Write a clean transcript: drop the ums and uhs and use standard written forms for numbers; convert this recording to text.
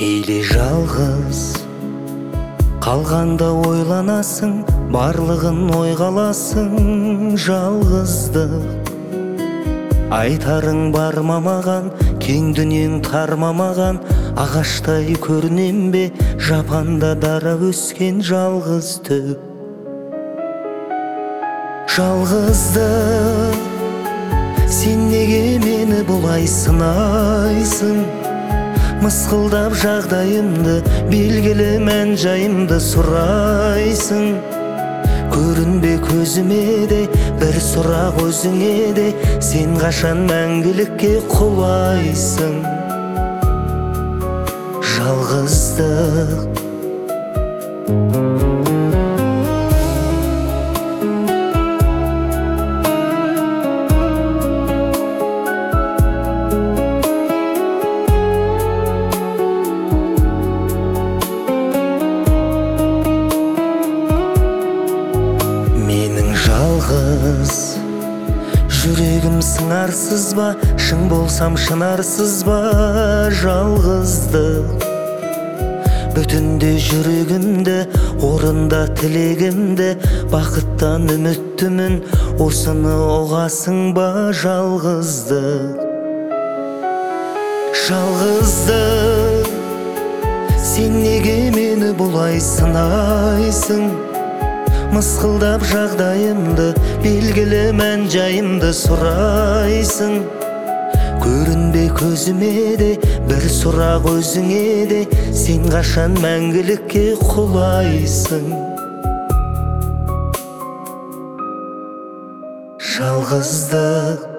Мейлі жалғыз қалғанда ойланасың, барлығын ойға аласың. Жалғыздық айтарың барма маған, кең дүниең тарма маған. Ағаштай көрінем бе жапанда дара өскен жалғыз түп. Жалғыздық, сен неге мені бұлай сынайсың? Мысқылдап жағдайымды, белгілі мән жайымды сұрайсың. Көрінбе көзіме де, бір сұрақ өзіңе де, сен қашан мәңгілікке құлайсың? Жалғыздық. Жалғыз жүрегім сыңарсыз ба, шын болсам шынарсыз ба? Жалғыздық бүтінде жүрегімді, орында тілегімді, бақыттан үміттімін, осыны ұғасың ба? Жалғыздық. Жалғыздық, сен неге мені бұлай сынайсың? Мысқылдап жағдайымды, белгілі мән жайымды сұрайсың. Көрінбе көзіме де, бір сұрақ өзіңе де, сен қашан мәңгілікке құлайсың? Жалғыздық.